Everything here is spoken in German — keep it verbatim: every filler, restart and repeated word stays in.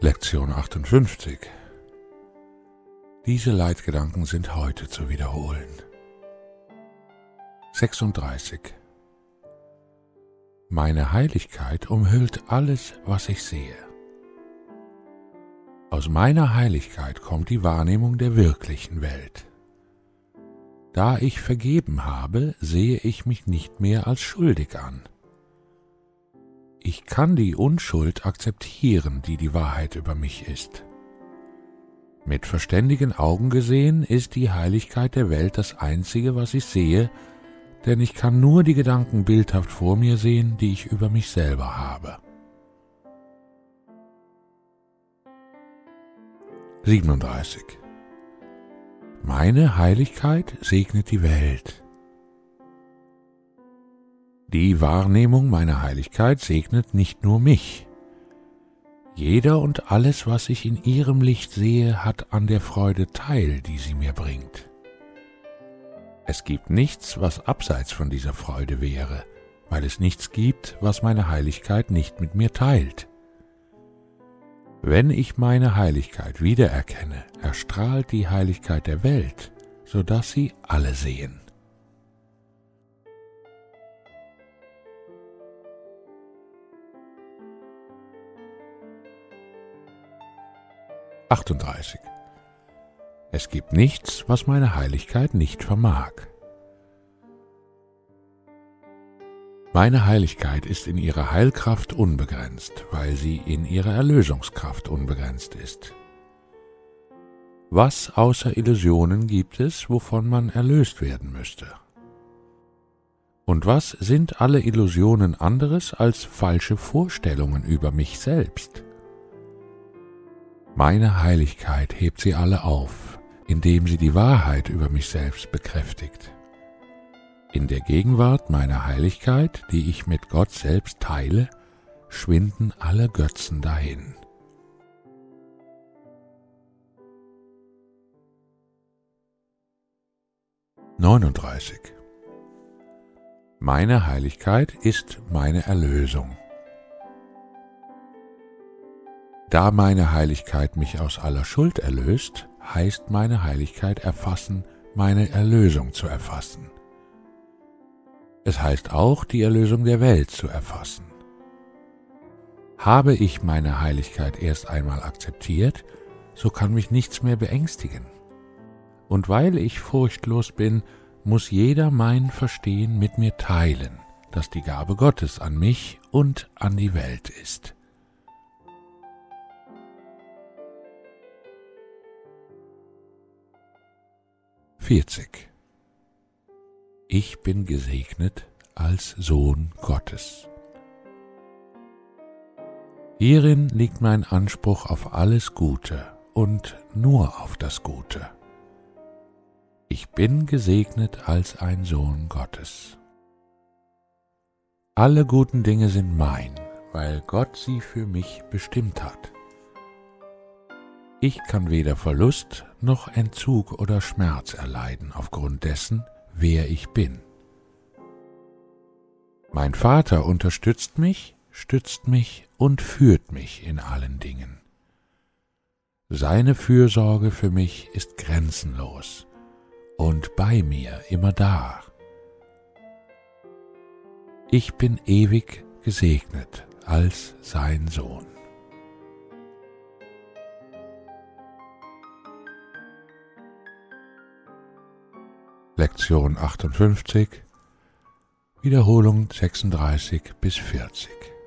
Lektion achtundfünfzig. Diese Leitgedanken sind heute zu wiederholen. sechsunddreißig. Meine Heiligkeit umhüllt alles, was ich sehe. Aus meiner Heiligkeit kommt die Wahrnehmung der wirklichen Welt. Da ich vergeben habe, sehe ich mich nicht mehr als schuldig an. Ich kann die Unschuld akzeptieren, die die Wahrheit über mich ist. Mit verständigen Augen gesehen ist die Heiligkeit der Welt das Einzige, was ich sehe, denn ich kann nur die Gedanken bildhaft vor mir sehen, die ich über mich selber habe. siebenunddreißig. Meine Heiligkeit segnet die Welt. Die Wahrnehmung meiner Heiligkeit segnet nicht nur mich. Jeder und alles, was ich in ihrem Licht sehe, hat an der Freude teil, die sie mir bringt. Es gibt nichts, was abseits von dieser Freude wäre, weil es nichts gibt, was meine Heiligkeit nicht mit mir teilt. Wenn ich meine Heiligkeit wiedererkenne, erstrahlt die Heiligkeit der Welt, sodass sie alle sehen. achtunddreißig. Es gibt nichts, was meine Heiligkeit nicht vermag. Meine Heiligkeit ist in ihrer Heilkraft unbegrenzt, weil sie in ihrer Erlösungskraft unbegrenzt ist. Was außer Illusionen gibt es, wovon man erlöst werden müsste? Und was sind alle Illusionen anderes als falsche Vorstellungen über mich selbst? Meine Heiligkeit hebt sie alle auf, indem sie die Wahrheit über mich selbst bekräftigt. In der Gegenwart meiner Heiligkeit, die ich mit Gott selbst teile, schwinden alle Götzen dahin. neununddreißig. Meine Heiligkeit ist meine Erlösung. Da meine Heiligkeit mich aus aller Schuld erlöst, heißt meine Heiligkeit erfassen, meine Erlösung zu erfassen. Es heißt auch, die Erlösung der Welt zu erfassen. Habe ich meine Heiligkeit erst einmal akzeptiert, so kann mich nichts mehr beängstigen. Und weil ich furchtlos bin, muss jeder mein Verstehen mit mir teilen, das die Gabe Gottes an mich und an die Welt ist. vierzig. Ich bin gesegnet als Sohn Gottes. Hierin liegt mein Anspruch auf alles Gute und nur auf das Gute. Ich bin gesegnet als ein Sohn Gottes. Alle guten Dinge sind mein, weil Gott sie für mich bestimmt hat. Ich kann weder Verlust noch Entzug oder Schmerz erleiden aufgrund dessen, wer ich bin. Mein Vater unterstützt mich, stützt mich und führt mich in allen Dingen. Seine Fürsorge für mich ist grenzenlos und bei mir immer da. Ich bin ewig gesegnet als sein Sohn. Lektion achtundfünfzig, Wiederholung sechsunddreißig bis vierzig.